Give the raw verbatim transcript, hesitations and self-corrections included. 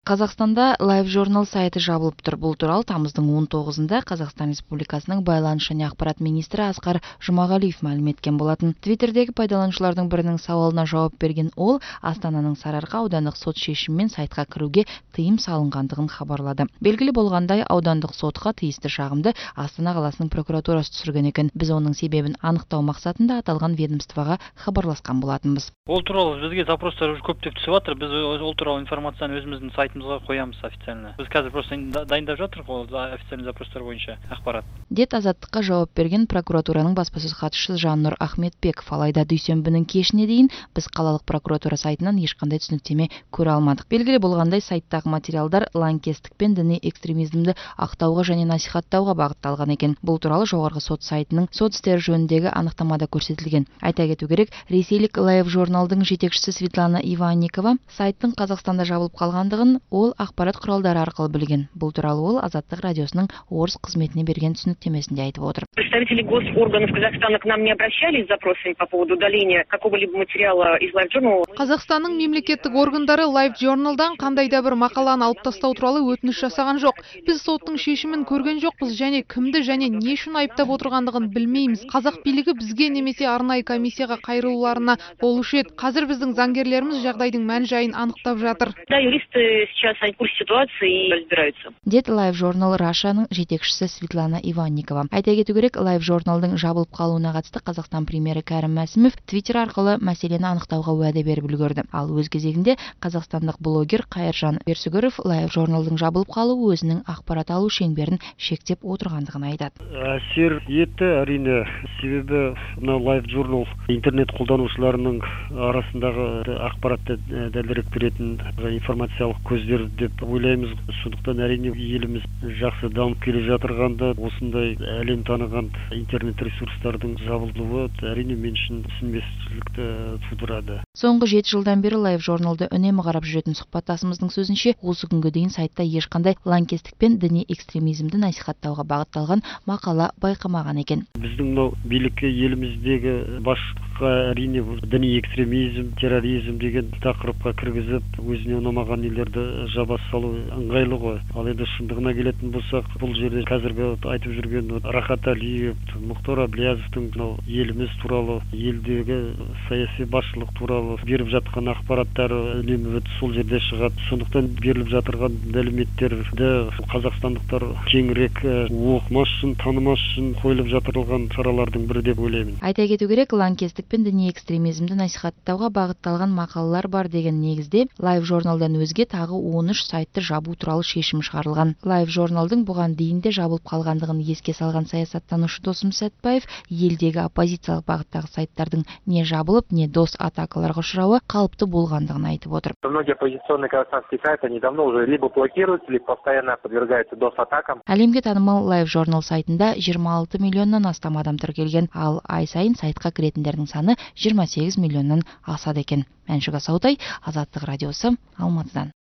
Қазақстанда LiveJournal сайты жабылып тұр. Бұл туралы тамыздың он тоғызында Қазақстан Республикасының байланыс және ақпарат министрі Асқар Жұмағалиев мәлім еткен болатын. Твиттердегі пайдаланушылардың бірінің сауалына жауап берген ол, Астананың Сарыарқа аудандық сот шешімімен сайтқа кіруге тыйым салынғандығын хабарлады. Белгілі болғандай, аудандық сотқа тиісті шағымды Астана қаласының прокуратурасы түсірген екен. Біз оның себебін анықтау мақсатында аталған ведомствоға хабарласқан болатынбыз. Ол туралы бізге запростар көптеп түсіп жатыр. Біз ол туралы информацияны өзіміздің сайтымызға қоямыз официально. Біз қазір просто дайындап жатырмыз ол официальный запростар бойынша ақпарат. Дед Азаттыққа жауап берген прокуратураның баспасөз хатшысы Жаннұр Ахметбеков, алайда дүйсенбінің кешіне дейін біз қалалық прокуратура сайтынан ешқандай түсініктеме көре алмадық. Белгілі болғандай, сайттағы материалдар лаңкестік пен діни экстремизмді ақтауға және насихаттауға бағытталған екен. Бұл туралы жоғарғы сот сайтының сот істері жөніндегі анықтамада көрсетілген. Айта кету керек, ресейлік LiveJournalдың жетекшісі Светлана Иванникова сайттың Қазақстанда жабылып қалғандығын ол ақпарат құралдары арқылы білген. Бұл туралы ол Азаттық радиосының орыс қызметіне берген түсініктемесінде айтып отыр. Представители госорганов Казахстана к нам не обращались с запросами по поводу удаления какого-либо материала из LiveJournal. Қазақстанның мемлекеттік органдары LiveJournalдан қандай да бір мақаланы алып тастау туралы өтініш жасаған жоқ. Біз соттың шешімін көрген жоқпыз және кімді және не үшін айыптап отырғандығын білмейміз. Қазақ билігі бізге немесе арнайы комиссияға қайырылуларына болушы еді. Қазір біздің заңгерлеріміз жағдайдың мән-жайын анықтап жатыр. Да, юристы сейчас в курсе ситуации и разбираются. Дед LiveJournal Russiaның жетекшісі Светлана Иванникова. Айта кету керек, LiveJournalдың жабылып қалуына қатысты Қазақстан премьері Кәрім Мәсімов Твиттер арқылы мәселені анықтауға уәде беріп үлгерді. Ал өз кезегінде қазақстандық блогер Қайыржан Берсүгіров LiveJournalдың жабылып қалуы өзінің ақпарат алу шеңберін шектеп отырғандығын айтады. Әсер етті, әрине, себебі мына LiveJournal интернет қолданушыларының арасындағы ақпаратты дәлірек беретін информациялық көздер деп ойлаймыз. Сондықтан әрине еліміз жақсы дамып келе жатырғанда осындай әлем таныған интернет ресурстардың жабылуы әрине мен үшін түсінбестікті тудырады. Соңғы жеті жылдан бері LiveJournalды үнемі қарап жүретін сұхбаттасымыздың сөзінше, осы күнге дейін сайтта ешқандай лаңкестік пен діни экстремизмді насихаттауға бағытталған мақала байқамаған екен. Біздің мынау билікке еліміздегі басшылыққа әрине діни экстремизм, терроризм деген тақырыпқа кіргізіп, өзіне ұнамаған нелерді жаба салу ыңғайлы ғой. Ал енді шындығына келетін болсақ, бұл жерде қазіргі айтып жүрген Рахат Алиев, Мұхтар Әблязовтың еліміз туралы, елдегі саяси басшылық туралы беріп жатқан ақпараттары үнемі сол жерде шығады. Сондықтан беріліп жатырған мәліметтерді қазақстандықтар кеңірек оқымас үшін, танымас үшін қойылып жатырылған шаралардың бірі деп ойлаймын. Айта кету керек, лаңкестік пен діни экстремизмді насихаттауға бағытталған мақалалар бар деген негізде LiveJournalдан өзге тағы он үш сайтты жабу туралы шешім шығарылған. LiveJournalдың бұған дейін де жабылып қалғандығын еске салған саясаттанушы Досым Сәтбаев, елдегі оппозициялық бағыттағы сайттардың не жабылып, не дос атакаларға ұшырауы қалыпты болғандығын айтып отыр. Многие оппозиционные казахстанские сайты они давно уже либо блокируются, либо постоянно подвергаются дос атакам. Әлемге танымал LiveJournal сайтында жиырма алты миллионнан астам адам тіркелген, ал ай сайын сайтқа кіретіндердің саны жиырма сегіз миллионнан асады екен. Мәншүк Асаутай, Азаттық радиосы, Алматыдан.